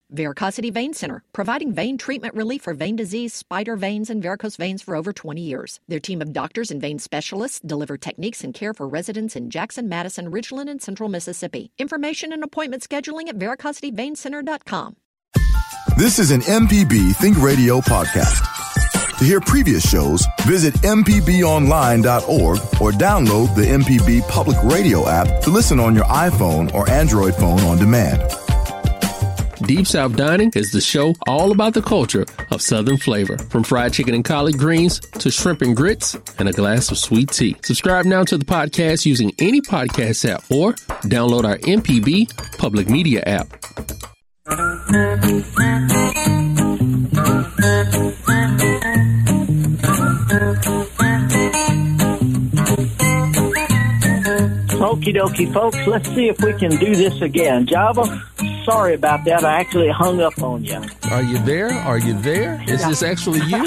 Varicosity Vein Center, providing vein treatment relief for vein disease, spider veins, and varicose veins for over 20 years. Their team of doctors and vein specialists deliver techniques and care for residents in Jackson, Madison, Ridgeland, and Central Mississippi. Information and appointment scheduling at varicosityweincenter.com. This is an MPB Think Radio podcast. To hear previous shows, visit mpbonline.org or download the MPB Public Radio app to listen on your iPhone or Android phone on demand. Deep South Dining is the show all about the culture of Southern flavor. From fried chicken and collard greens to shrimp and grits and a glass of sweet tea. Subscribe now to the podcast using any podcast app or download our MPB Public Media app. Okie dokie, folks. Let's see if we can do this again. Java, sorry about that. I actually hung up on you. Are you there? Are you there? Is this actually you?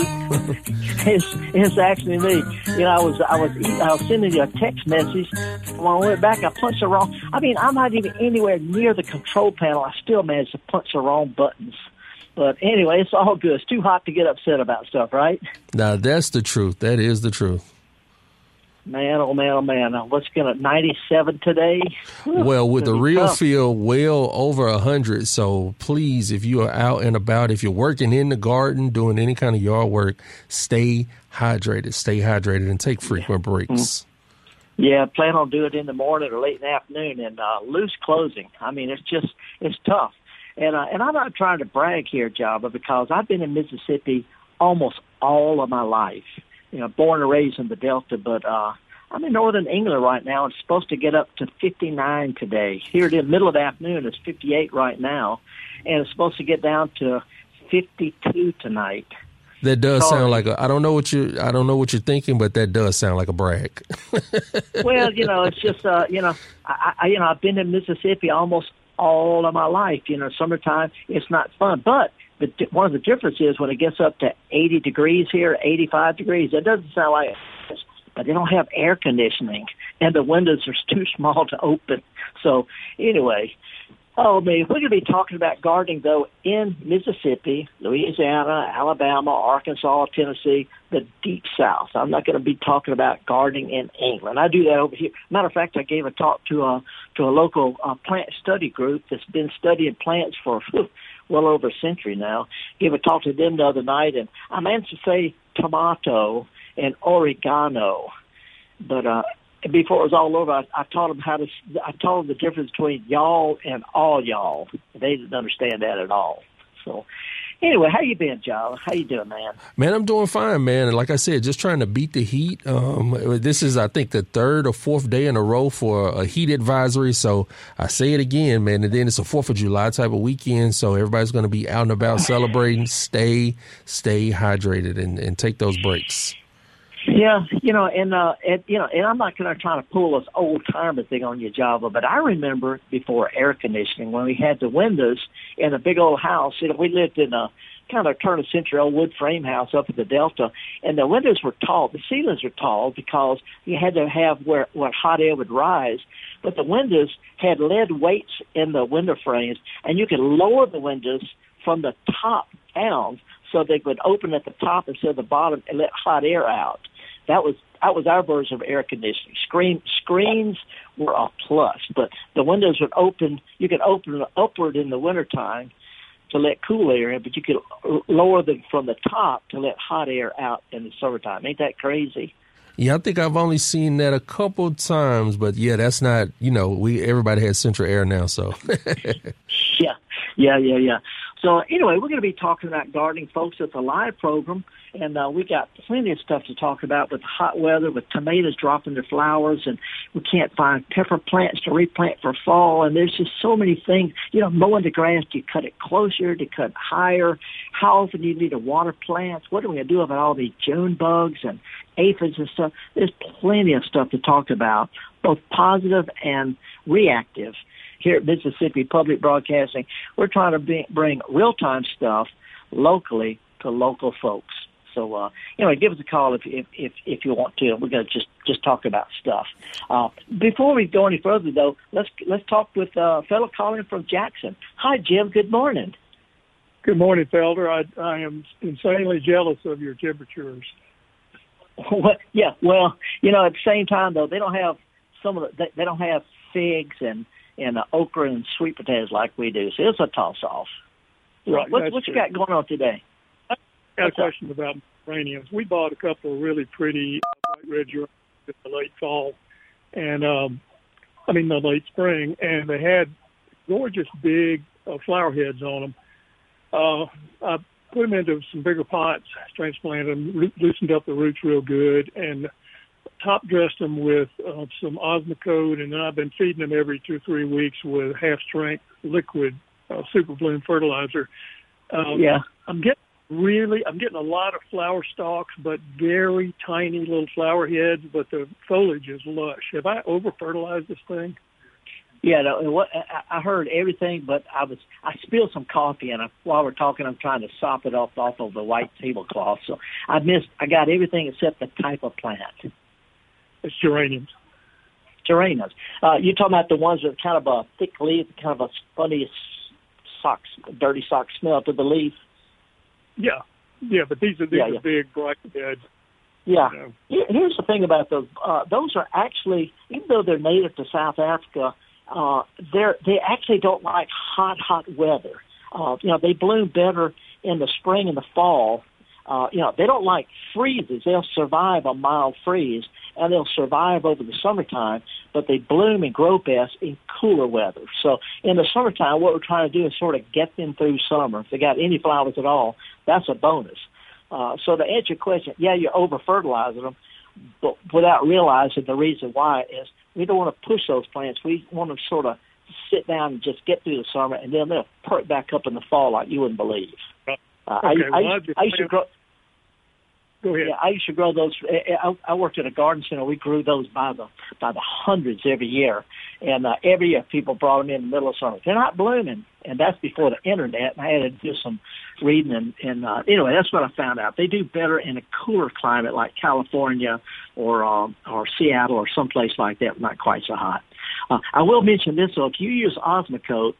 It's actually me. You know, I was sending you a text message. When I went back, I punched the wrong. I mean, I'm not even anywhere near the control panel. I still managed to punch the wrong buttons. But anyway, it's all good. It's too hot to get upset about stuff, right? Now, that's the truth. That is the truth. Man, oh, man, oh, man. What's going to 97 today? Well, with the real feel well over 100. So please, if you are out and about, if you're working in the garden, doing any kind of yard work, stay hydrated and take frequent breaks. Yeah, plan on doing it in the morning or late in the afternoon and loose closing. I mean, it's tough. And I'm not trying to brag here, Java, because I've been in Mississippi almost all of my life. You know, born and raised in the Delta, but I'm in northern England right now. It's supposed to get up to 59 today. Here in the middle of the afternoon, it's 58 right now, and it's supposed to get down to 52 tonight. That does sound like I don't know what you're thinking, but that does sound like a brag. Well, you know, it's just I've been in Mississippi almost all of my life. You know, summertime it's not fun, but one of the differences is when it gets up to 80 degrees here, 85 degrees, it doesn't sound like it, but they don't have air conditioning, and the windows are too small to open. So anyway, man, we're going to be talking about gardening, though, in Mississippi, Louisiana, Alabama, Arkansas, Tennessee, the Deep South. I'm not going to be talking about gardening in England. I do that over here. Matter of fact, I gave a talk to a local plant study group that's been studying plants for well over a century now. Gave a talk to them the other night, and I managed to say tomato and oregano, but before it was all over, I taught them I told them the difference between y'all and all y'all. They didn't understand that at all. So anyway, how you been, John? How you doing, man? Man, I'm doing fine, man. And like I said, just trying to beat the heat. This is, I think, the third or fourth day in a row for a heat advisory. So I say it again, man. And then it's a 4th of July type of weekend. So everybody's going to be out and about celebrating. Stay hydrated and take those breaks. Yeah, and I'm not going to try to pull this old timer thing on you, Java, but I remember before air conditioning when we had the windows in a big old house. We lived in a kind of turn of century old wood frame house up in the Delta, and the windows were tall. The ceilings were tall because you had to have where hot air would rise, but the windows had lead weights in the window frames, and you could lower the windows from the top down so they would open at the top instead of the bottom and let hot air out. That was our version of air conditioning. Screens were a plus, but the windows would open. You could open upward in the wintertime to let cool air in, but you could lower them from the top to let hot air out in the summertime. Ain't that crazy? Yeah, I think I've only seen that a couple times, but yeah, that's not, everybody has central air now, so. Yeah. So anyway, we're going to be talking about gardening, folks. It's a live program, and we got plenty of stuff to talk about with hot weather, with tomatoes dropping their flowers, and we can't find pepper plants to replant for fall, and there's just so many things. Mowing the grass, do you cut it closer, do you cut it higher? How often do you need to water plants? What are we going to do about all these June bugs and aphids and stuff? There's plenty of stuff to talk about, both positive and reactive. Here at Mississippi Public Broadcasting, we're trying to bring real-time stuff locally to local folks. So, give us a call if you want to. We're going to just talk about stuff. Before we go any further, though, let's talk with a fellow calling from Jackson. Hi, Jim. Good morning. Good morning, Felder. I am insanely jealous of your temperatures. Yeah, well, you know, at the same time though, they don't have they don't have figs and okra and sweet potatoes like we do. So it's a toss off. Right. What you got going on today? I got a question about geraniums. We bought a couple of really pretty bright red geraniums in the late fall, and the late spring, and they had gorgeous big flower heads on them. I put them into some bigger pots, transplanted them, loosened up the roots real good, and top dressed them with some Osmocote, and then I've been feeding them every 2 or 3 weeks with half-strength liquid Super Bloom fertilizer. I'm getting a lot of flower stalks, but very tiny little flower heads, but the foliage is lush. Have I over-fertilized this thing? Yeah, no, I heard everything, but I spilled some coffee, and while we're talking, I'm trying to sop it off of the white tablecloth. So I got everything except the type of plant. It's geraniums. Geraniums. You're talking about the ones with kind of a thick leaf, kind of a funny dirty sock smell to the leaf. Yeah, but these are big, bright heads. Yeah. You know. Here's the thing about those. Those are actually, even though they're native to South Africa, they actually don't like hot weather. They bloom better in the spring and the fall. They don't like freezes. They'll survive a mild freeze, and they'll survive over the summertime, but they bloom and grow best in cooler weather. So in the summertime, what we're trying to do is sort of get them through summer. If they got any flowers at all, that's a bonus. So to answer your question, yeah, you're over-fertilizing them, but without realizing the reason why is we don't want to push those plants. We want to sort of sit down and just get through the summer, and then they'll perk back up in the fall like you wouldn't believe. I used to grow. Go ahead. Yeah, I used to grow those. I worked at a garden center. We grew those by the hundreds every year, and every year people brought them in the middle of summer. They're not blooming, and that's before the internet. And I had to do some reading, and anyway, that's what I found out. They do better in a cooler climate like California or Seattle or someplace like that, not quite so hot. I will mention this though: if you use Osmocote,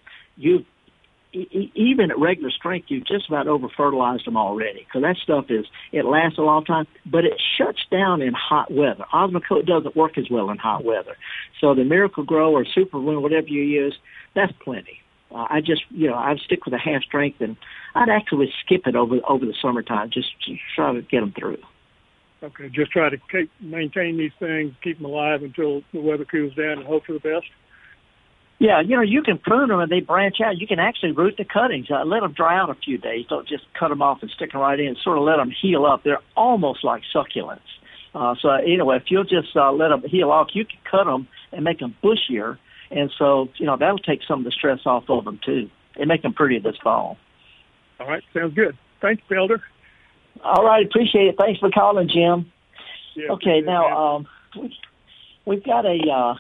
even at regular strength, you've just about over-fertilized them already, because that stuff it lasts a long time, but it shuts down in hot weather. Osmocote doesn't work as well in hot weather. So the Miracle Grow or Super Bloom, whatever you use, that's plenty. I'd stick with a half strength, and I'd actually skip it over the summertime, just to try to get them through. Okay, just try to maintain these things, keep them alive until the weather cools down, and hope for the best. Yeah, you can prune them and they branch out. You can actually root the cuttings. Let them dry out a few days. Don't just cut them off and stick them right in. Sort of let them heal up. They're almost like succulents. So anyway, if you'll just let them heal off, you can cut them and make them bushier. And so, that'll take some of the stress off of them too and make them pretty this fall. All right, sounds good. Thanks, Felder. All right, appreciate it. Thanks for calling, Jim. Yeah, okay, now we've got a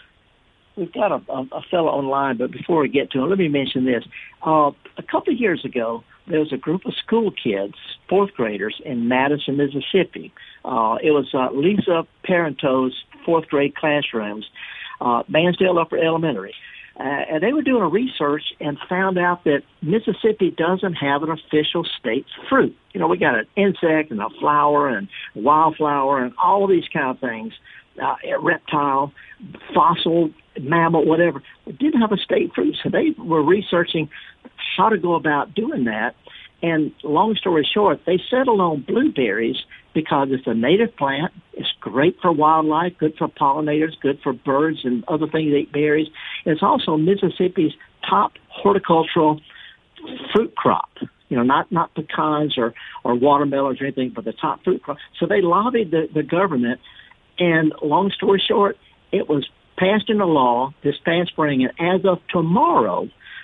fellow online, but before we get to him, let me mention this. A couple of years ago, there was a group of school kids, fourth graders, in Madison, Mississippi. It was Lisa Parenteau's fourth grade classrooms, Mansdale Upper Elementary. And they were doing a research and found out that Mississippi doesn't have an official state fruit. We got an insect and a flower and wildflower and all of these kind of things, reptile, fossil, mammal, whatever. We didn't have a state fruit, so they were researching how to go about doing that. And long story short, they settled on blueberries because it's a native plant. It's great for wildlife, good for pollinators, good for birds and other things that eat berries. It's also Mississippi's top horticultural fruit crop. Not pecans or watermelons or anything, but the top fruit crop. So they lobbied the government, and long story short, it was passed into law this past spring, and as of tomorrow,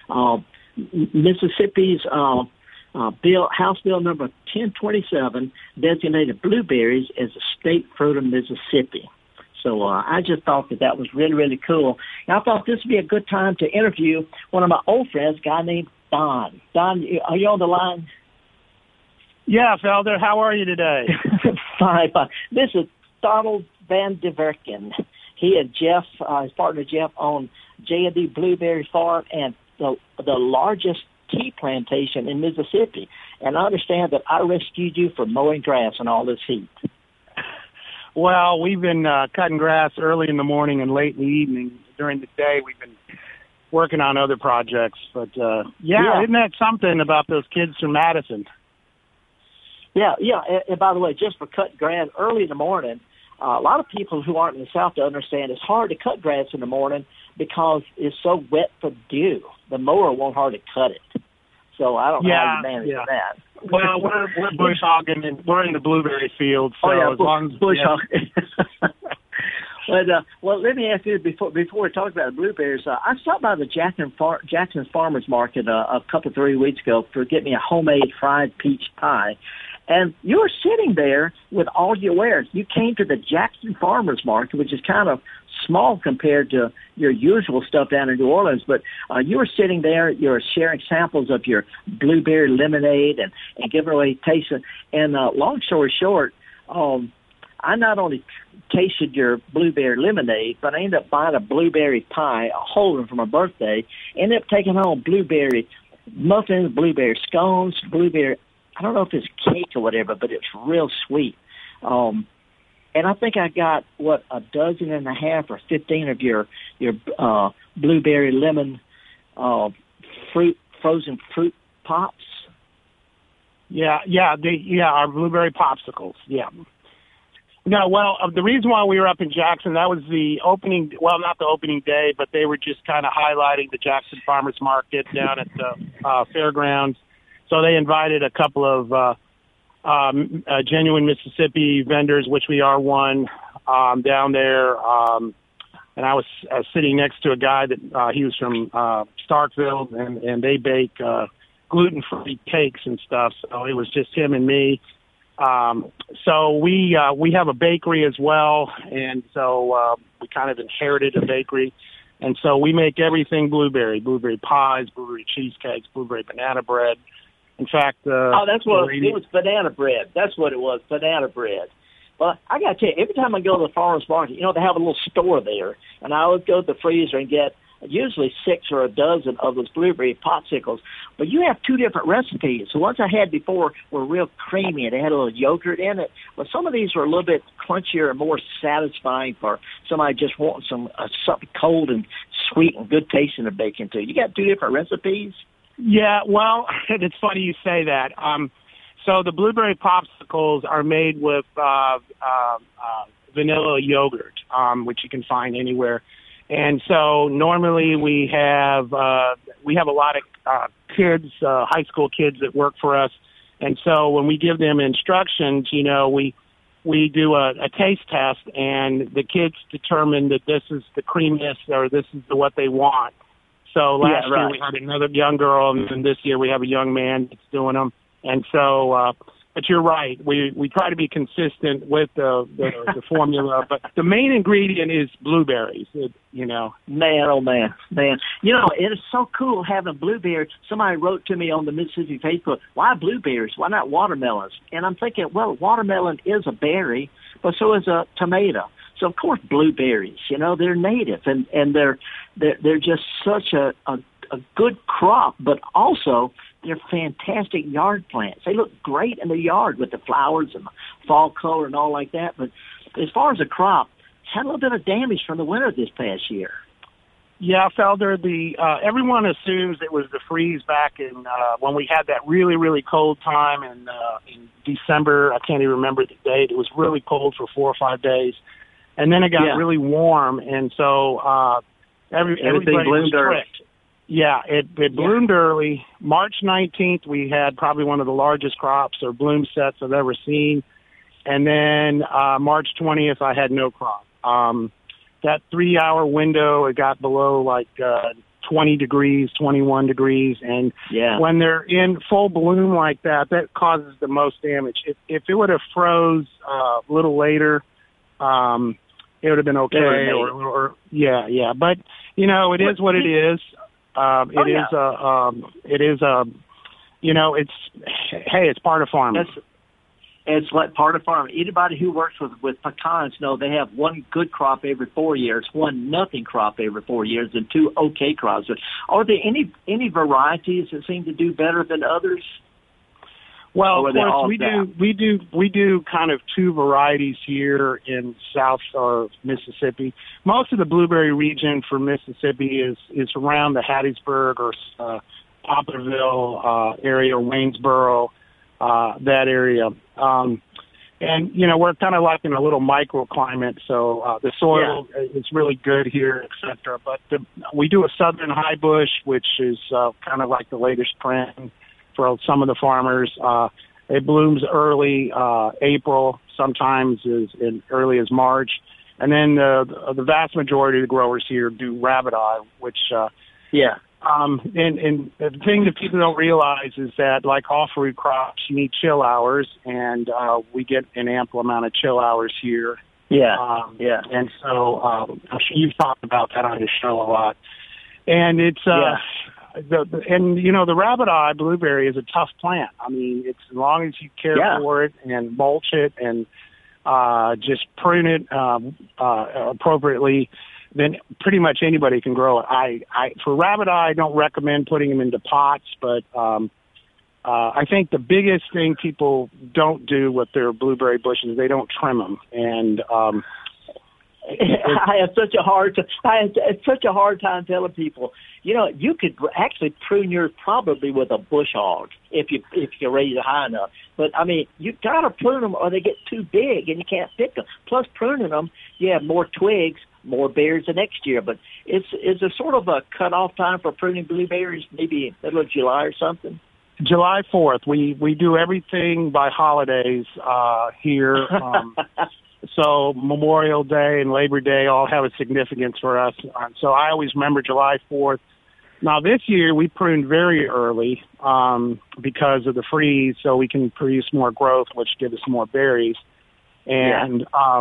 Mississippi's House Bill number 1027 designated blueberries as a state fruit of Mississippi. So I just thought that was really, really cool. And I thought this would be a good time to interview one of my old friends, a guy named Don. Don, are you on the line? Yeah, Felder, how are you today? Fine. This is Donald Van Diverken. He and Jeff, his partner Jeff, own J&D Blueberry Farm and the largest tea plantation in Mississippi. And I understand that I rescued you from mowing grass in all this heat. Well, we've been cutting grass early in the morning and late in the evening. During the day, we've been working on other projects. But, yeah, isn't that something about those kids from Madison? Yeah. And by the way, just for cutting grass early in the morning, a lot of people who aren't in the South don't understand it's hard to cut grass in the morning because it's so wet for dew. The mower won't hardly cut it. So I don't know how you manage that. Well, we're bush hogging, and we're in the blueberry field. So as long as bush hogging. Well, let me ask you before we talk about the blueberries. I stopped by the Jackson Farmers Market a couple 3 weeks ago to get me a homemade fried peach pie, and you were sitting there with all your wares. You came to the Jackson Farmers Market, which is kind of small compared to your usual stuff down in New Orleans, but you were sitting there, you were sharing samples of your blueberry lemonade and giving away taste. And long story short, I not only tasted your blueberry lemonade, but I ended up buying a blueberry pie, a whole one for my birthday, ended up taking home blueberry muffins, blueberry scones, blueberry, I don't know if it's cake or whatever, but it's real sweet. And I think I got, a dozen and a half or 15 of your blueberry lemon frozen fruit pops. Yeah, our blueberry popsicles, yeah. No, well, the reason why we were up in Jackson, that was the opening, well, not the opening day, but they were just kind of highlighting the Jackson Farmers Market down at the fairgrounds. So they invited a couple of genuine Mississippi vendors, which we are one, down there. And I was sitting next to a guy that he was from Starkville, and they bake gluten-free cakes and stuff. So it was just him and me. So we have a bakery as well, and so we kind of inherited a bakery. And so we make everything blueberry pies, blueberry cheesecakes, blueberry banana bread. In fact, that's what it was, banana bread. That's what it was, banana bread. Well, I got to tell you, every time I go to the farmer's market, they have a little store there, and I always go to the freezer and get usually 6 or a dozen of those blueberry popsicles. But you have 2 different recipes. The ones I had before were real creamy, and they had a little yogurt in it. But some of these were a little bit crunchier and more satisfying for somebody just wanting something cold and sweet and good tasting to bake into. You got 2 different recipes? Yeah, well, it's funny you say that. So the blueberry popsicles are made with vanilla yogurt, which you can find anywhere. And so normally we have a lot of kids, high school kids that work for us. And so when we give them instructions, we do a taste test, and the kids determine that this is the creamiest or this is what they want. So last year we had another young girl, and this year we have a young man that's doing them. And so, but you're right. We try to be consistent with the formula, but the main ingredient is blueberries. Man, oh man. It is so cool having blueberries. Somebody wrote to me on the Mississippi Facebook, why blueberries? Why not watermelons? And I'm thinking, well, watermelon is a berry, but so is a tomato. So of course blueberries, they're native and they're just such a good crop, but also they're fantastic yard plants. They look great in the yard with the flowers and the fall color and all like that. But as far as a crop, had a little bit of damage from the winter this past year. Yeah, Felder, everyone assumes it was the freeze back in when we had that really, really cold time in December. I can't even remember the date. It was really cold for 4 or 5 days. And then it got really warm, and so everybody was tricked. Yeah, it bloomed early. March 19th, we had probably one of the largest crops or bloom sets I've ever seen. And then March 20th, I had no crop. That 3-hour window, it got below 20 degrees, 21 degrees. And when they're in full bloom like that, that causes the most damage. If it would have froze a little later, it would have been okay. But it is what it is. It's part of farming. It's like part of farming. Anybody who works with pecans know they have one good crop every 4 years, one nothing crop every 4 years, and two okay crops. Are there any varieties that seem to do better than others? Well, of course, we do kind of two varieties here in south of Mississippi. Most of the blueberry region for Mississippi is around the Hattiesburg or Poplarville area, Waynesboro, that area. And, you know, we're kind of like in a little microclimate, so the soil is really good here, et cetera. But we do a southern high bush, which is kind of like the latest trend for some of the farmers. It blooms early April, sometimes as early as March. And then the vast majority of the growers here do rabbit eye, which and the thing that people don't realize is that, like all fruit crops, you need chill hours, and we get an ample amount of chill hours here. And so I'm sure you've talked about that on your show a lot. And it's the rabbit eye blueberry is a tough plant. I mean, it's as long as you care for it and mulch it and just prune it appropriately, then pretty much anybody can grow it. For rabbit eye, I don't recommend putting them into pots, but I think the biggest thing people don't do with their blueberry bushes is they don't trim them. And I have such a hard time telling people, you know, you could actually prune yours probably with a bush hog if you raise it high enough. But I mean, you gotta prune them or they get too big and you can't pick them. Plus, pruning them, you have more twigs, more berries the next year. But is there sort of a cutoff time for pruning blueberries? Maybe middle of July or something. July 4th. We do everything by holidays here. So Memorial Day and Labor Day all have a significance for us. So I always remember July 4th. Now this year we pruned very early because of the freeze, so we can produce more growth, which gives us more berries. And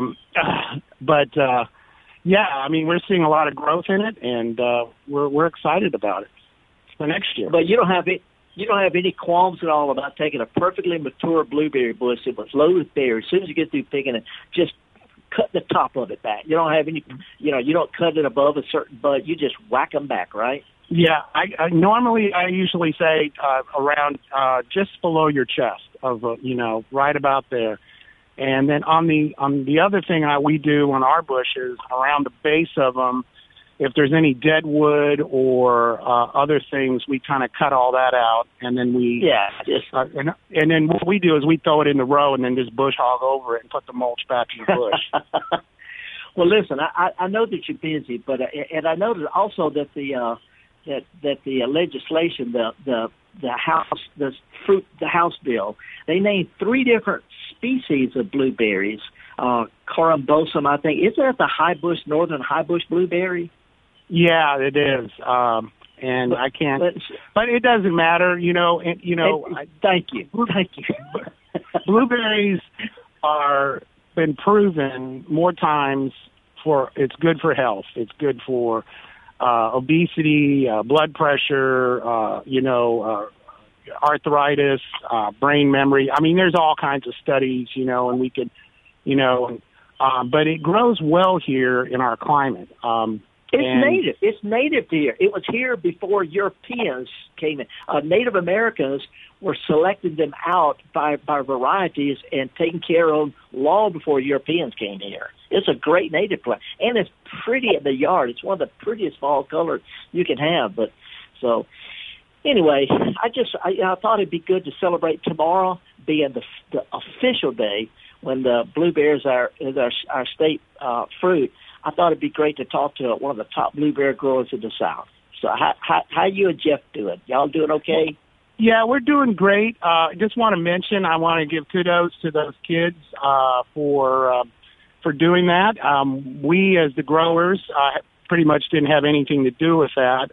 I mean, we're seeing a lot of growth in it, and we're excited about it for next year. But you don't have any qualms at all about taking a perfectly mature blueberry bush that was loaded with berries. As soon as you get through picking it, just cut the top of it back. You don't have any, you don't cut it above a certain bud. You just whack them back, right? Yeah, I usually say around just below your chest, right about there. And then on the other thing we do on our bushes, around the base of them, if there's any dead wood or other things, we kind of cut all that out, and then and then what we do is we throw it in the row and then just bush hog over it and put the mulch back in the bush. Well, listen, I know that you're busy, but and I know that also that the legislation, the House bill, they named 3 different species of blueberries. Corombosum, I think. Is that the northern high bush blueberry? Yeah, it is. And I can't, but it doesn't matter, thank you. Blueberries are been proven more times it's good for health. It's good for obesity, blood pressure, arthritis, brain memory. I mean, there's all kinds of studies, and we could, but it grows well here in our climate. Native. It's native to here. It was here before Europeans came in. Native Americans were selecting them out by varieties and taking care of long before Europeans came here. It's a great native plant, and it's pretty in the yard. It's one of the prettiest fall colors you can have. But so anyway, I thought it'd be good to celebrate tomorrow being the official day when the blueberries is our state fruit. I thought it'd be great to talk to one of the top blueberry growers in the South. So how you and Jeff doing? Y'all doing okay? Yeah, we're doing great. I just want to mention, I want to give kudos to those kids for doing that. We, as the growers, pretty much didn't have anything to do with that.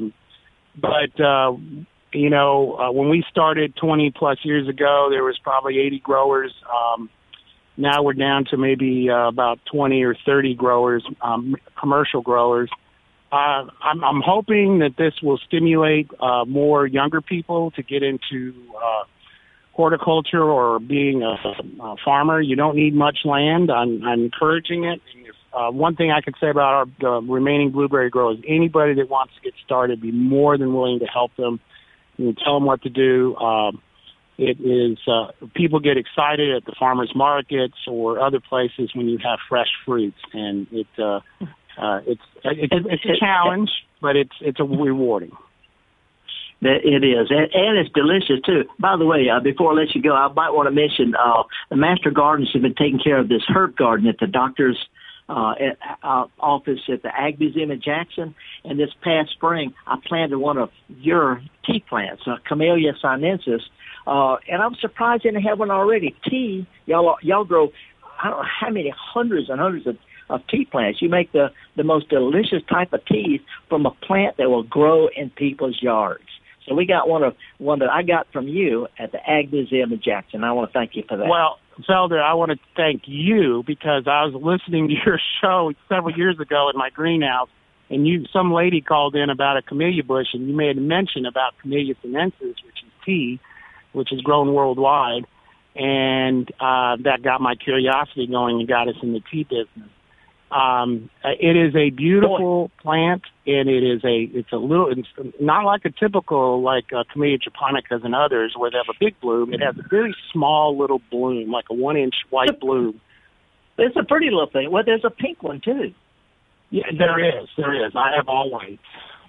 When we started 20-plus years ago, there was probably 80 growers. Now we're down to maybe about 20 or 30 growers, commercial growers. I'm hoping that this will stimulate more younger people to get into horticulture or being a farmer, you don't need much land. I'm encouraging it. One thing I could say about our remaining blueberry growers, anybody that wants to get started, be more than willing to help them. You tell them what to do. It is people get excited at the farmers markets or other places when you have fresh fruits, and it's a challenge, but it's a rewarding. It is, and it's delicious too. By the way, before I let you go, I might want to mention the Master Gardens have been taking care of this herb garden at the doctor's office at the Ag Museum in Jackson. And this past spring, I planted one of your tea plants, Camellia sinensis, and I'm surprised they didn't have one already. Tea, y'all grow, I don't know how many hundreds and hundreds of tea plants. You make the most delicious type of teas from a plant that will grow in people's yards. So we got one that I got from you at the Ag Museum in Jackson. I want to thank you for that. Well, Felder, I want to thank you because I was listening to your show several years ago in my greenhouse, and some lady called in about a camellia bush, and you made a mention about Camellia sinensis, which is tea, which is grown worldwide, and that got my curiosity going and got us in the tea business. It is a beautiful plant, and it's not like a typical Camellia japonicas and others where they have a big bloom. It has a very small little bloom, like a 1-inch white bloom. It's a pretty little thing. Well, there's a pink one too. Yeah, there is. I have all whites.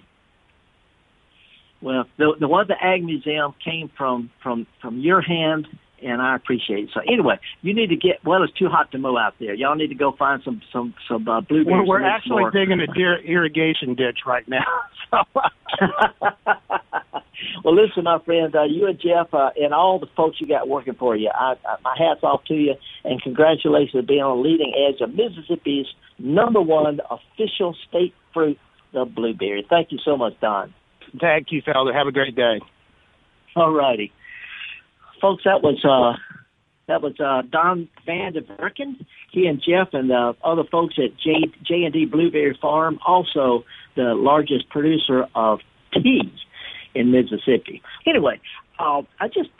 Well, the one at the Ag Museum came from your hand, and I appreciate it. So anyway, you need to it's too hot to mow out there. Y'all need to go find some blueberries. We're actually digging a irrigation ditch right now. Well, listen, my friend, you and Jeff and all the folks you got working for you, my hat's off to you, and congratulations on being on the leading edge of Mississippi's #1 official state fruit, the blueberry. Thank you so much, Don. Thank you, Felder. Have a great day. All righty. Folks, that was Don Van de Verken. He and Jeff and the other folks at J&D Blueberry Farm, also the largest producer of tea in Mississippi. Anyway, I'm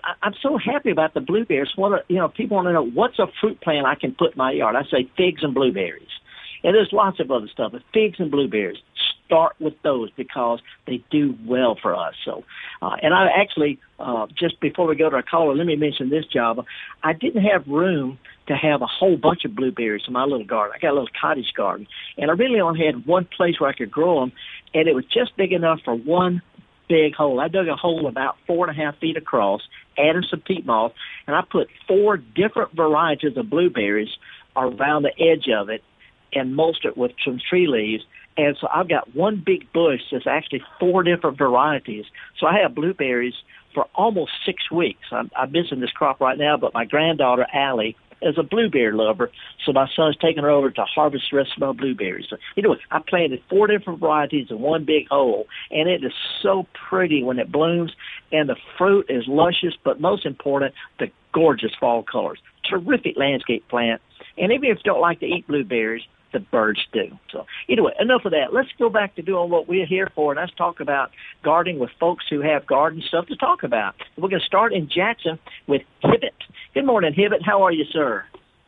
so happy about the blueberries. People want to know what's a fruit plant I can put in my yard. I say figs and blueberries, and there's lots of other stuff, but figs and blueberries. Start with those because they do well for us. So, and I actually, just before we go to our caller, let me mention this, Java. I didn't have room to have a whole bunch of blueberries in my little garden. I got a little cottage garden, and I really only had one place where I could grow them, and it was just big enough for one big hole. I dug a hole about 4.5 feet across, added some peat moss, and I put 4 different varieties of blueberries around the edge of it and mulched it with some tree leaves. And so I've got one big bush that's actually 4 different varieties. So I have blueberries for almost 6 weeks. I'm missing this crop right now, but my granddaughter, Allie, is a blueberry lover. So my son's taking her over to harvest the rest of my blueberries. So anyway, I planted 4 different varieties in one big hole, and it is so pretty when it blooms, and the fruit is luscious, but most important, the gorgeous fall colors. Terrific landscape plant. And even if you don't like to eat blueberries, the birds do. So anyway, enough of that. Let's go back to doing what we're here for, and let's talk about gardening with folks who have garden stuff to talk about. We're going to start in Jackson with Hibbett. Good morning, Hibbett. How are you, sir?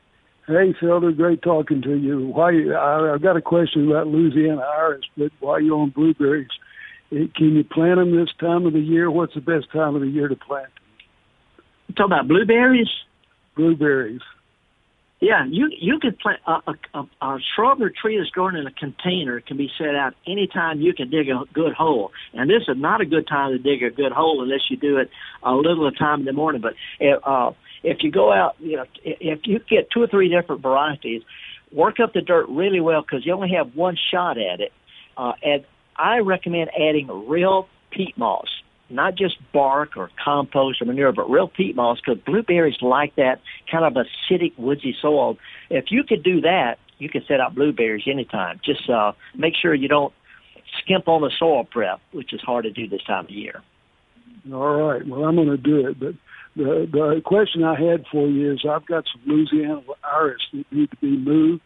Hey, Felder. Great talking to you. I've got a question about Louisiana iris, but while you're on blueberries, can you plant them this time of the year? What's the best time of the year to plant them? You talking about blueberries? Blueberries. Yeah, you could plant a shrub or tree that's growing in a container can be set out anytime you can dig a good hole. And this is not a good time to dig a good hole unless you do it a little at a time in the morning. But if you go out, if you get 2 or 3 different varieties, work up the dirt really well because you only have one shot at it. And I recommend adding real peat moss. Not just bark or compost or manure, but real peat moss, because blueberries like that kind of acidic, woodsy soil. If you could do that, you can set out blueberries anytime. Just make sure you don't skimp on the soil prep, which is hard to do this time of year. All right. Well, I'm going to do it. But the question I had for you is I've got some Louisiana iris that need to be moved.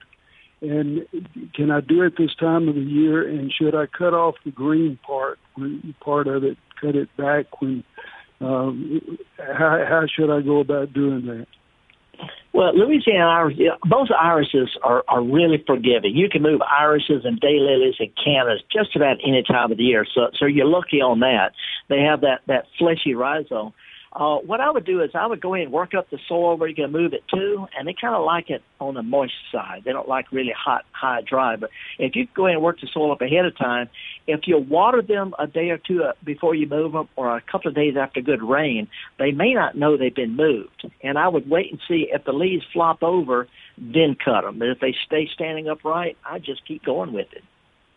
And can I do it this time of the year? And should I cut off the green part of it, cut it back when How should I go about doing that? Well, Louisiana iris, most irises are really forgiving. You can move irises and daylilies and cannas just about any time of the year. So you're lucky on that. They have that fleshy rhizome. What I would do is I would go in and work up the soil where you're going to move it to, and they kind of like it on the moist side. They don't like really hot, high, dry. But if you go in and work the soil up ahead of time, if you water them a day or two before you move them or a couple of days after good rain, they may not know they've been moved. And I would wait and see if the leaves flop over, then cut them. But if they stay standing upright, I just keep going with it.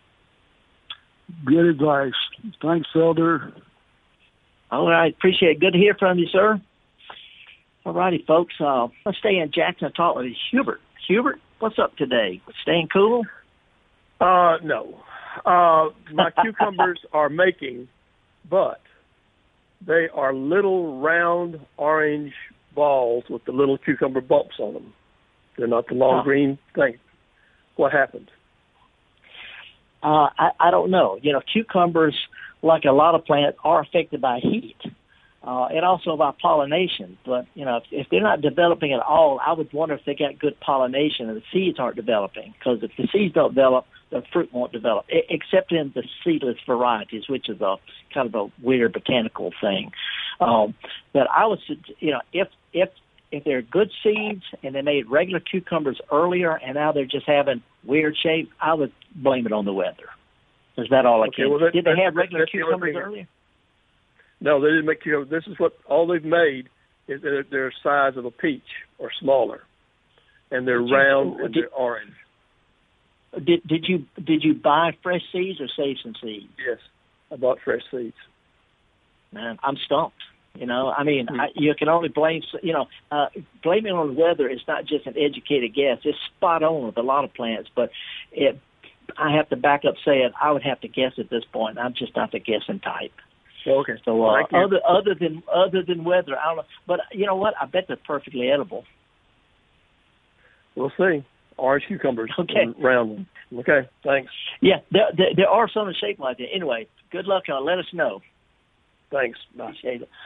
Good advice. Thanks, Felder. All right. Appreciate it. Good to hear from you, sir. All righty, folks. Let's stay in Jackson and talk with Hubert. Hubert, what's up today? Staying cool? No. My cucumbers are making, but they are little round orange balls with the little cucumber bumps on them. They're not the long green thing. What happened? I don't know. Cucumbers, like a lot of plants, are affected by heat and also by pollination. But, if they're not developing at all, I would wonder if they got good pollination and the seeds aren't developing. Because if the seeds don't develop, the fruit won't develop, except in the seedless varieties, which is a kind of a weird botanical thing. But I would, if they're good seeds and they made regular cucumbers earlier and now they're just having weird shape, I would blame it on the weather. Is that all I can? Well, did they have regular cucumbers earlier? No, they didn't make cucumbers. This is what all they've made is that they're the size of a peach or smaller, and they're round and they're orange. Did you buy fresh seeds or save some seeds? Yes, I bought fresh seeds. Man, I'm stumped. You can only blame, blaming on the weather is not just an educated guess. It's spot on with a lot of plants, but I have to back up saying I would have to guess at this point. I'm just not the guessing type. Okay. So other than weather, I don't know. But you know what? I bet they're perfectly edible. We'll see. Orange cucumbers. Okay. Round. Okay. Thanks. Yeah, there are some in shape like that. Anyway, good luck. Let us know. Thanks. Bye. Appreciate it.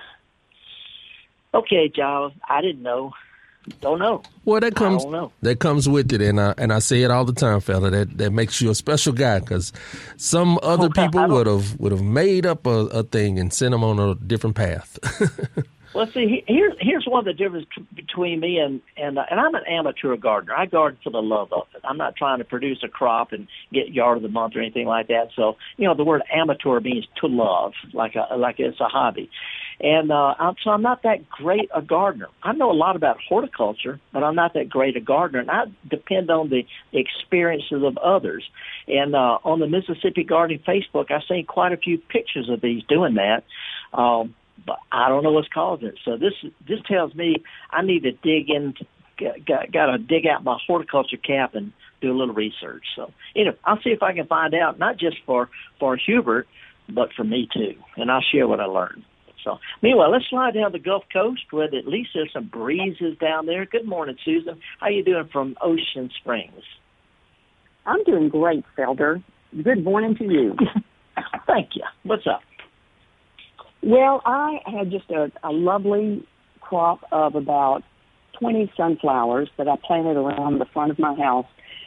Okay, Giles. I didn't know. Don't know. Well, that comes with it, and I say it all the time, fella. That makes you a special guy, because some other people would have made up a thing and sent them on a different path. Well, see, here's one of the differences between me and I'm an amateur gardener. I garden for the love of it. I'm not trying to produce a crop and get yard of the month or anything like that. So, the word amateur means to love, like it's a hobby. And so I'm not that great a gardener. I know a lot about horticulture, but I'm not that great a gardener, and I depend on the experiences of others. And on the Mississippi Gardening Facebook, I've seen quite a few pictures of these doing that. But I don't know what's causing it. So this tells me I need to dig in, got to dig out my horticulture cap and do a little research. So I'll see if I can find out, not just for Hubert, but for me too, and I'll share what I learned. So meanwhile, let's slide down the Gulf Coast where at least there's some breezes down there. Good morning, Susan. How you doing from Ocean Springs? I'm doing great, Felder. Good morning to you. Thank you. What's up? Well, I had just a lovely crop of about 20 sunflowers that I planted around the front of my house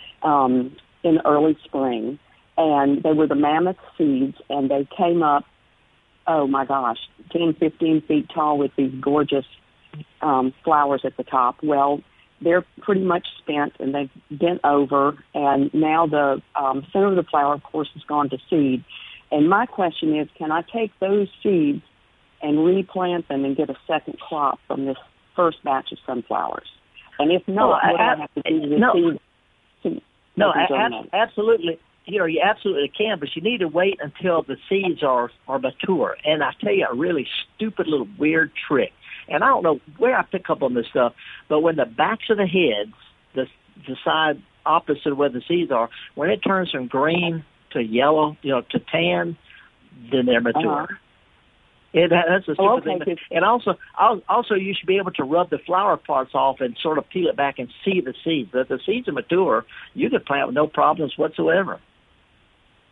in early spring. And they were the mammoth seeds, and they came up, oh my gosh, 10, 15 feet tall with these gorgeous flowers at the top. Well, they're pretty much spent, and they've bent over, and now the center of the flower, of course, has gone to seed. And my question is, can I take those seeds and replant them and get a second crop from this first batch of sunflowers? And if not, what do I have to do to the seeds? No, absolutely. You absolutely can, but you need to wait until the seeds are mature. And I tell you a really stupid little weird trick. And I don't know where I pick up on this stuff, but when the backs of the heads, the side opposite of where the seeds are, when it turns from green to yellow, to tan, then they're mature. That's a stupid thing. And also, you should be able to rub the flower parts off and sort of peel it back and see the seeds. But if the seeds are mature, you can plant with no problems whatsoever.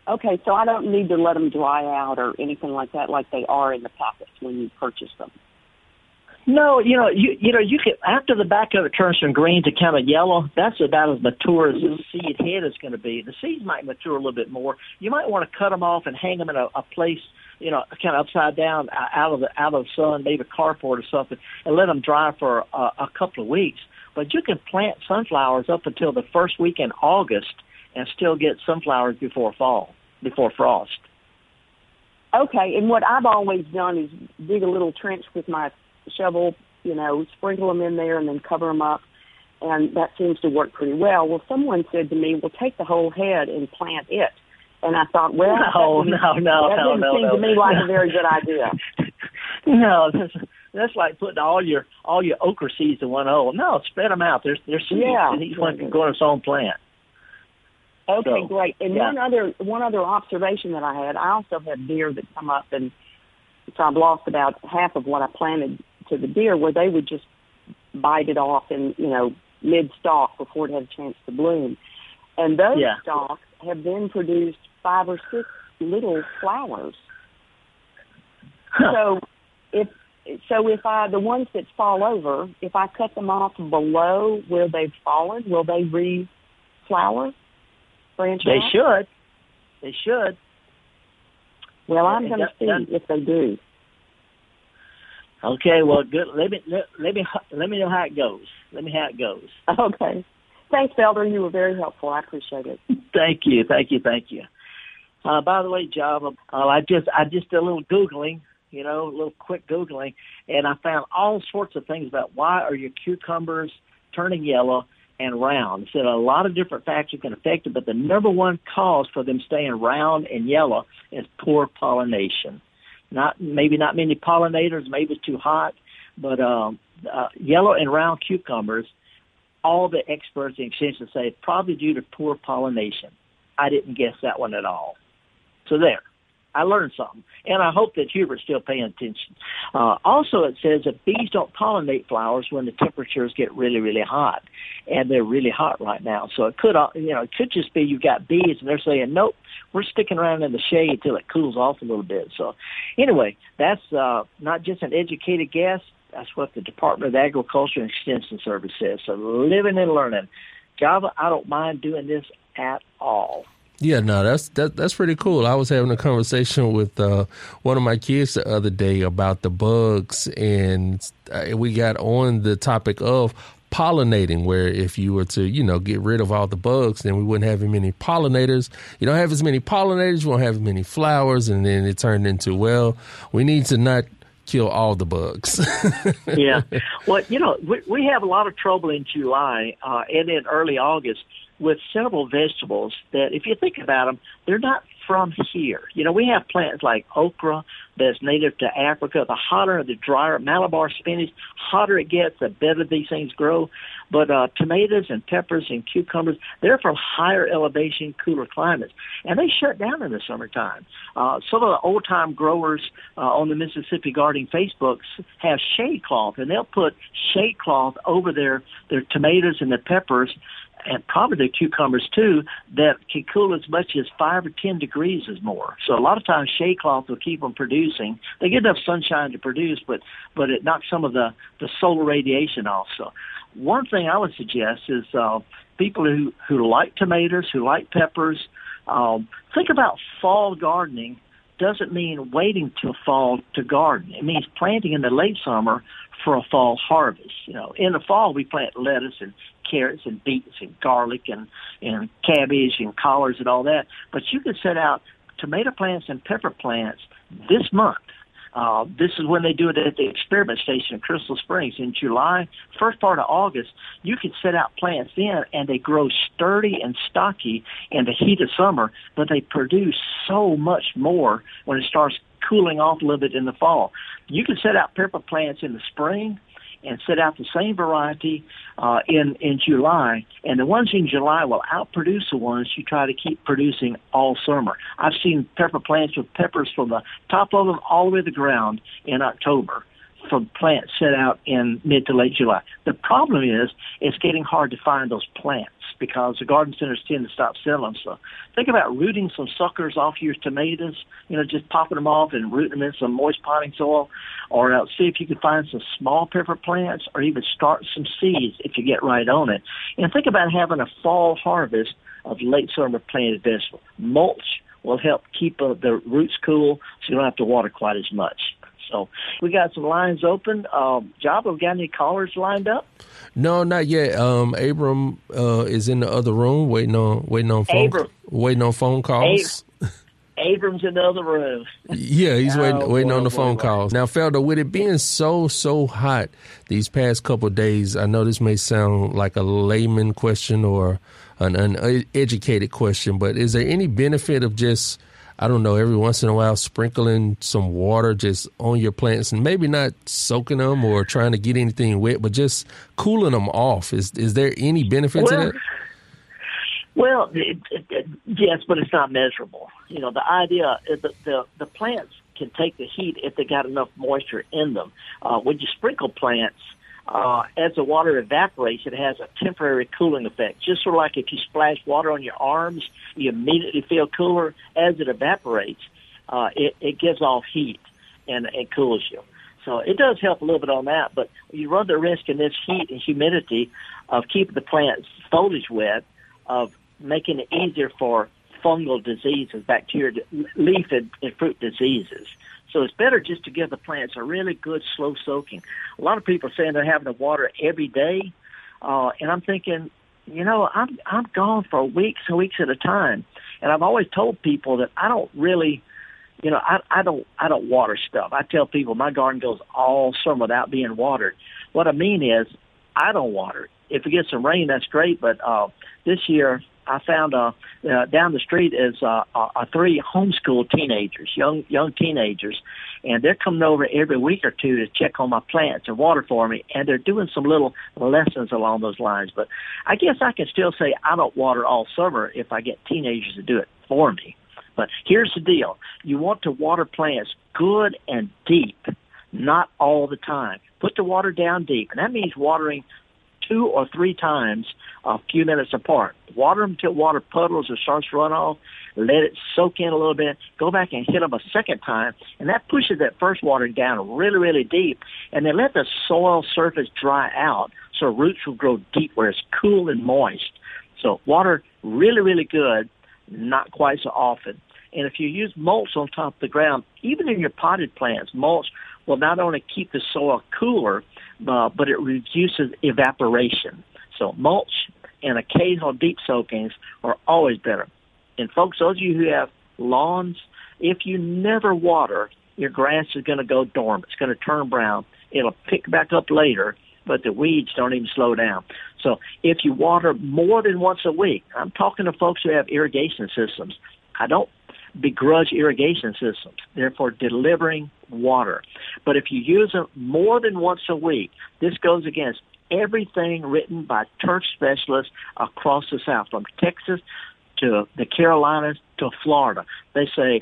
Okay, so I don't need to let them dry out or anything like that, like they are in the packets when you purchase them. No, you can, after the back of it turns from green to kind of yellow, that's about as mature as the seed head is going to be. The seeds might mature a little bit more. You might want to cut them off and hang them in a place, kind of upside down out of the sun, maybe a carport or something, and let them dry for a couple of weeks. But you can plant sunflowers up until the first week in August and still get sunflowers before frost. Okay, and what I've always done is dig a little trench with my shovel, sprinkle them in there and then cover them up, and that seems to work pretty well. Well, someone said to me, well, take the whole head and plant it. And I thought, well, that didn't seem to me like a very good idea. No, that's like putting all your okra seeds in one hole. No, spread them out. They're seeds, and each one can go on its own plant. Okay, so, great. And one other observation that I had, I also had deer that come up, and so I've lost about half of what I planted to the deer, where they would just bite it off in, mid-stalk before it had a chance to bloom. And those stalks have then produced 5 or 6 little flowers. Huh. So if the ones that fall over, if I cut them off below where they've fallen, will they reflower? They should. Well, I'm going to see if they do. Okay, well, good. Let me know how it goes. Okay. Thanks, Felder. You were very helpful. I appreciate it. Thank you. By the way, Java, I just did a little Googling, a little quick Googling, and I found all sorts of things about why are your cucumbers turning yellow and round. So a lot of different factors can affect it, but the number one cause for them staying round and yellow is poor pollination. Maybe not many pollinators, maybe it's too hot, but yellow and round cucumbers, all the experts in extension say it's probably due to poor pollination. I didn't guess that one at all. So there. I learned something, and I hope that Hubert's still paying attention. Also, it says that bees don't pollinate flowers when the temperatures get really, really hot, and they're really hot right now. So it could just be you've got bees, and they're saying, nope, we're sticking around in the shade till it cools off a little bit. So anyway, that's not just an educated guess. That's what the Department of Agriculture and Extension Service says. So living and learning. Java, I don't mind doing this at all. Yeah, no, that's pretty cool. I was having a conversation with one of my kids the other day about the bugs, and we got on the topic of pollinating, where if you were to, get rid of all the bugs, then we wouldn't have as many pollinators. You don't have as many pollinators, you won't have as many flowers, and then it turned into, well, we need to not kill all the bugs. Yeah. Well, we have a lot of trouble in July and in early August with several vegetables that, if you think about them, they're not from here. We have plants like okra that's native to Africa. The hotter, the drier, Malabar spinach, hotter it gets, the better these things grow. But tomatoes and peppers and cucumbers, they're from higher elevation, cooler climates. And they shut down in the summertime. Some of the old-time growers on the Mississippi Gardening Facebooks have shade cloth, and they'll put shade cloth over their tomatoes and their peppers, and probably the cucumbers too, that can cool as much as 5 or 10 degrees or more. So a lot of times shade cloth will keep them producing. They get enough sunshine to produce, but it knocks some of the solar radiation off. So one thing I would suggest is people who like tomatoes, who like peppers, think about fall gardening. Doesn't mean waiting till fall to garden. It means planting in the late summer for a fall harvest. In the fall we plant lettuce and carrots and beets and garlic and cabbage and collards and all that. But you can set out tomato plants and pepper plants this month. This is when they do it at the experiment station in Crystal Springs in July. First part of August, you can set out plants then, and they grow sturdy and stocky in the heat of summer, but they produce so much more when it starts cooling off a little bit in the fall. You can set out pepper plants in the spring and set out the same variety in July, and the ones in July will outproduce the ones you try to keep producing all summer. I've seen pepper plants with peppers from the top of them all the way to the ground in October from plants set out in mid to late July. The problem is it's getting hard to find those plants because the garden centers tend to stop selling them. So think about rooting some suckers off your tomatoes, just popping them off and rooting them in some moist potting soil, or see if you can find some small pepper plants, or even start some seeds if you get right on it. And think about having a fall harvest of late summer planted vegetables. Mulch will help keep the roots cool so you don't have to water quite as much. So we got some lines open. Job, have we got any callers lined up? No, not yet. Abram is in the other room waiting on phone calls. Abram's in the other room. Yeah, he's waiting on the phone calls. Now, Felder, with it being so hot these past couple of days, I know this may sound like a layman question or an uneducated question, but is there any benefit of just, I don't know, every once in a while sprinkling some water just on your plants, and maybe not soaking them or trying to get anything wet, but just cooling them off? Is there any benefit to that? Well, yes, but it's not measurable. The idea is that the plants can take the heat if they got enough moisture in them. When you sprinkle plants, as the water evaporates, it has a temporary cooling effect. Just sort of like if you splash water on your arms, you immediately feel cooler. As it evaporates, it gives off heat and it cools you. So it does help a little bit on that, but you run the risk in this heat and humidity of keeping the plant's foliage wet, of making it easier for fungal diseases, bacteria, leaf and fruit diseases. So it's better just to give the plants a really good slow soaking. A lot of people are saying they're having to water every day, and I'm thinking, I'm gone for weeks and weeks at a time, and I've always told people that I don't really, I don't water stuff. I tell people my garden goes all summer without being watered. What I mean is I don't water. If we get some rain, that's great, but this year I found down the street is 3 homeschool teenagers, young teenagers, and they're coming over every week or two to check on my plants and water for me, and they're doing some little lessons along those lines. But I guess I can still say I don't water all summer if I get teenagers to do it for me. But here's the deal. You want to water plants good and deep, not all the time. Put the water down deep, and that means watering 2 or 3 times a few minutes apart. Water them until water puddles or starts to run off. Let it soak in a little bit. Go back and hit them a second time, and that pushes that first watering down really, really deep. And then let the soil surface dry out so roots will grow deep where it's cool and moist. So water really, really good, not quite so often. And if you use mulch on top of the ground, even in your potted plants, mulch will not only keep the soil cooler, but it reduces evaporation. So mulch and occasional deep soakings are always better. And folks, those of you who have lawns, if you never water, your grass is going to go dormant. It's going to turn brown. It'll pick back up later, but the weeds don't even slow down. So if you water more than once a week, I'm talking to folks who have irrigation systems. I don't begrudge irrigation systems. They're for delivering water. But if you use them more than once a week, this goes against everything written by turf specialists across the South, from Texas to the Carolinas to Florida. They say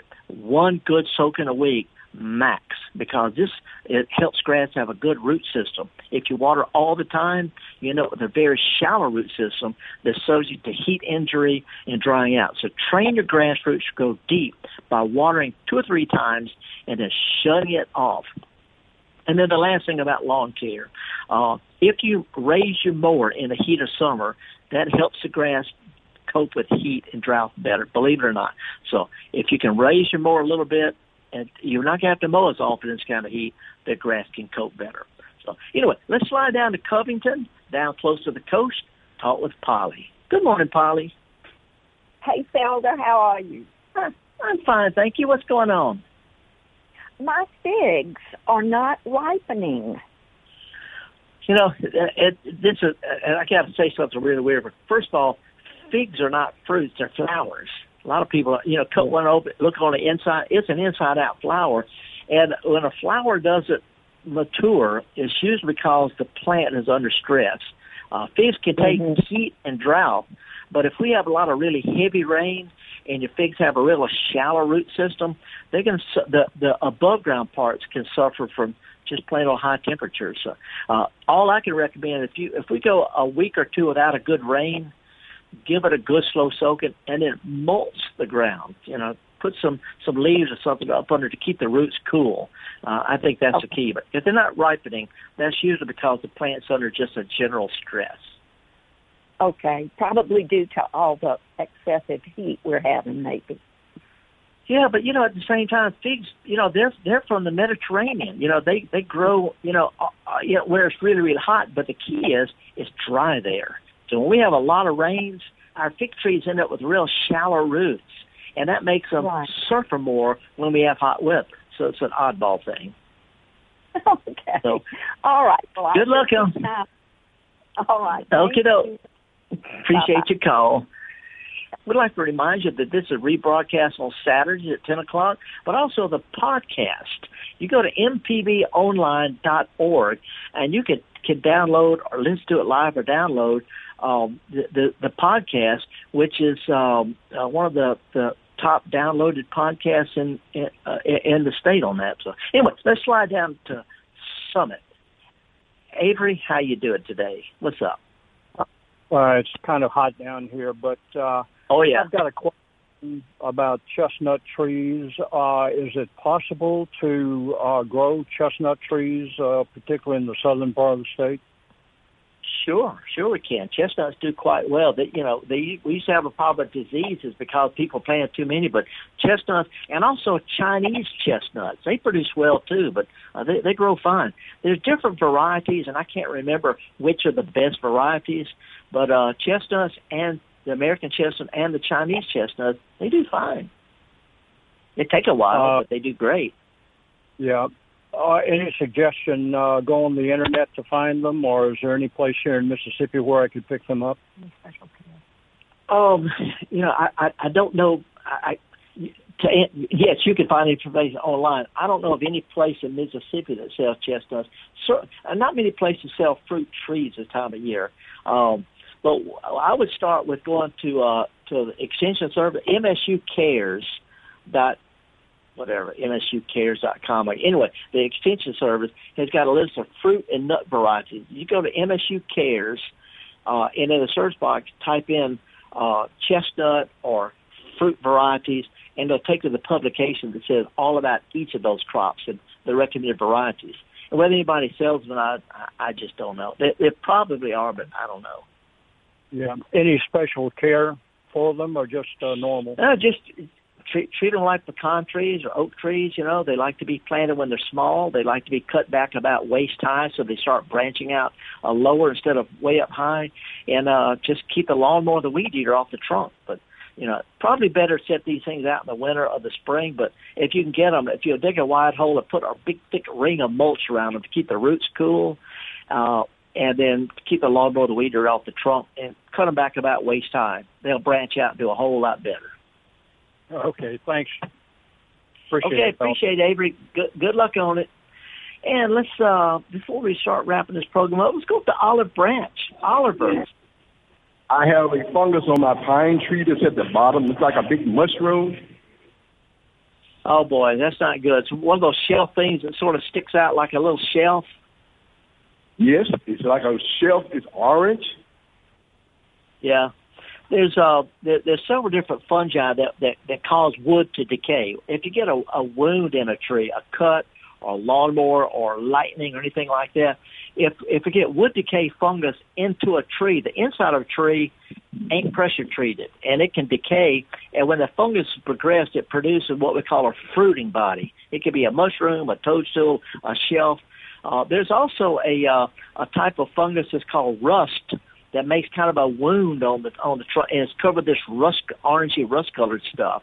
1 good soaking a week max, because it helps grass have a good root system. If you water all the time, with a very shallow root system that's subject to heat injury and drying out. So train your grass roots to go deep by watering 2 or 3 times and then shutting it off. And then the last thing about lawn care, if you raise your mower in the heat of summer, that helps the grass cope with heat and drought better, believe it or not. So if you can raise your mower a little bit, and you're not going to have to mow as often in this kind of heat, the grass can cope better. So anyway, let's slide down to Covington, down close to the coast, talk with Polly. Good morning, Polly. Hey, Felder, how are you? I'm fine, thank you. What's going on? My figs are not ripening. And I got to say something really weird, but first of all, figs are not fruits, they're flowers. A lot of people, cut one open, look on the inside. It's an inside-out flower. And when a flower doesn't mature, it's usually because the plant is under stress. Figs can take heat and drought, but if we have a lot of really heavy rain and your figs have a real shallow root system, the above-ground parts can suffer from just plain old high temperatures. So, all I can recommend, if we go a week or 2 without a good rain, give it a good slow soaking, and then mulch the ground. Put some leaves or something up under to keep the roots cool. I think that's the key. But if they're not ripening, that's usually because the plant's under just a general stress. Okay, probably due to all the excessive heat we're having, maybe. Yeah, but at the same time, figs, they're from the Mediterranean. They grow, where it's really, really hot. But the key is it's dry there. So when we have a lot of rains, our fig trees end up with real shallow roots, and that makes them suffer more when we have hot weather. So it's an oddball thing. Okay. So, all right. Well, good luck, all right. Okay, appreciate your call. We'd like to remind you that this is rebroadcast on Saturdays at 10 o'clock, but also the podcast. You go to mpbonline.org, and you can download or listen to it live or download the podcast, which is one of the top downloaded podcasts in the state on that. So anyway, let's slide down to Summit. Avery, how you doing today? What's up? It's kind of hot down here, but I've got a question about chestnut trees. Is it possible to grow chestnut trees, particularly in the southern part of the state? Sure we can. Chestnuts do quite well. We used to have a problem with diseases because people planted too many, but chestnuts and also Chinese chestnuts, they produce well too, but they grow fine. There's different varieties, and I can't remember which are the best varieties, but chestnuts and the American chestnut and the Chinese chestnuts, they do fine. They take a while, but they do great. Yeah. Any suggestion, go on the internet to find them, or is there any place here in Mississippi where I could pick them up? I don't know. Yes, you can find information online. I don't know of any place in Mississippi that sells chestnuts. Not many places sell fruit trees this time of year. But I would start with going to the Extension Service, MSUcares.com. Anyway, the Extension Service has got a list of fruit and nut varieties. You go to MSU Cares, and in the search box, type in chestnut or fruit varieties, and they'll take you to the publication that says all about each of those crops and the recommended varieties. And whether anybody sells them or not, I just don't know. They probably are, but I don't know. Yeah. Any special care for them, or just normal? Just treat them like pecan trees or oak trees. They like to be planted when they're small. They like to be cut back about waist high, so they start branching out lower instead of way up high. And just keep the lawnmower, the weed eater off the trunk. But probably better set these things out in the winter or the spring. But if you can get them, if you dig a wide hole and put a big thick ring of mulch around them to keep the roots cool, and then keep the lawnmower, the weed eater off the trunk, and cut them back about waist high, they'll branch out and do a whole lot better. Okay, thanks. Appreciate it, Avery. Good luck on it. And let's before we start wrapping this program up, let's go to Olive Branch. Oliver. I have a fungus on my pine tree that's at the bottom. It's like a big mushroom. Oh boy, that's not good. It's one of those shelf things that sort of sticks out like a little shelf. Yes, it's like a shelf. It's orange. Yeah. There's several different fungi that cause wood to decay. If you get a wound in a tree, a cut or a lawnmower or lightning or anything like that, if you get wood decay fungus into a tree, the inside of a tree ain't pressure treated, and it can decay. And when the fungus is progressed, it produces what we call a fruiting body. It could be a mushroom, a toadstool, a shelf. There's also a type of fungus that's called rust that makes kind of a wound on the trunk, and it's covered this orangey rust-colored stuff.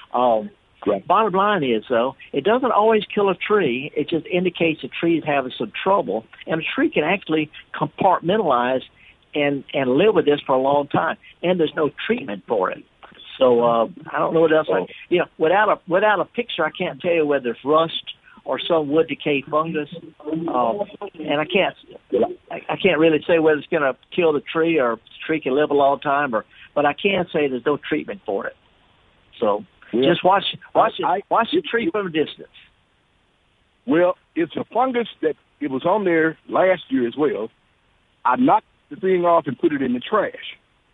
Bottom line is, though, it doesn't always kill a tree. It just indicates the tree is having some trouble, and a tree can actually compartmentalize and live with this for a long time, and there's no treatment for it. So I don't know what else. Without a picture, I can't tell you whether it's rust or some wood decay fungus, and I can't really say whether it's going to kill the tree or the tree can live a long time, but I can say there's no treatment for it. So just watch the tree from a distance. Well, it's a fungus that it was on there last year as well. I knocked the thing off and put it in the trash.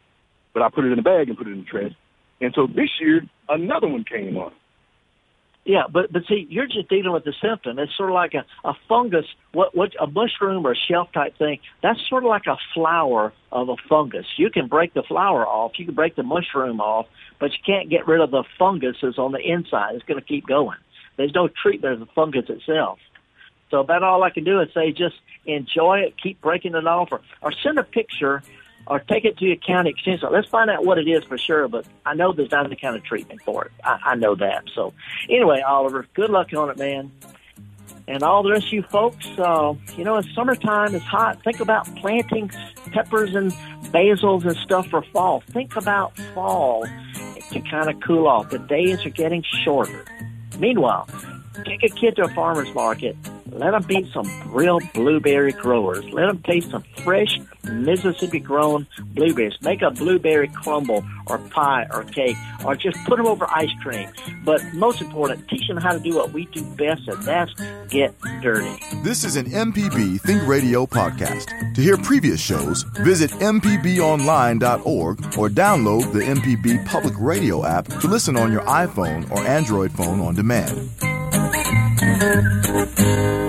but I put it in a bag and put it in the trash. And so this year, another one came on. Yeah, but see, you're just dealing with the symptom. It's sort of like a fungus, what a mushroom or a shelf type thing. That's sort of like a flower of a fungus. You can break the flower off, you can break the mushroom off, but you can't get rid of the fungus that's on the inside. It's going to keep going. There's no treatment of the fungus itself. So about all I can do is say just enjoy it, keep breaking it off, or send a picture or take it to your county extension. Let's find out what it is for sure, but I know there's not any kind of treatment for it. I know that. So anyway, Oliver, good luck on it, man. And all the rest of you folks, it's summertime, it's hot. Think about planting peppers and basils and stuff for fall. Think about fall to kind of cool off. The days are getting shorter. Meanwhile, take a kid to a farmer's market. Let them meet some real blueberry growers. Let them taste some fresh Mississippi-grown blueberries. Make a blueberry crumble or pie or cake, or just put them over ice cream. But most important, teach them how to do what we do best, and that's get dirty. This is an MPB Think Radio podcast. To hear previous shows, visit mpbonline.org or download the MPB Public Radio app to listen on your iPhone or Android phone on demand.